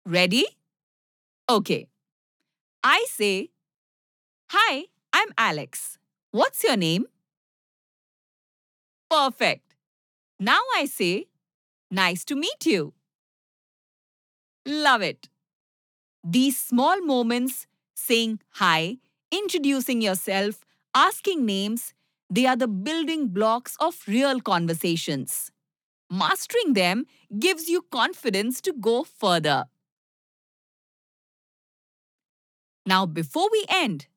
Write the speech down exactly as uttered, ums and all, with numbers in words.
Ready? Okay. I say, "Hi, I'm Alex. What's your name?" Perfect. Now I say, "Nice to meet you." Love it. These small moments, saying hi, introducing yourself, asking names, they are the building blocks of real conversations. Mastering them gives you confidence to go further. Now, before we end,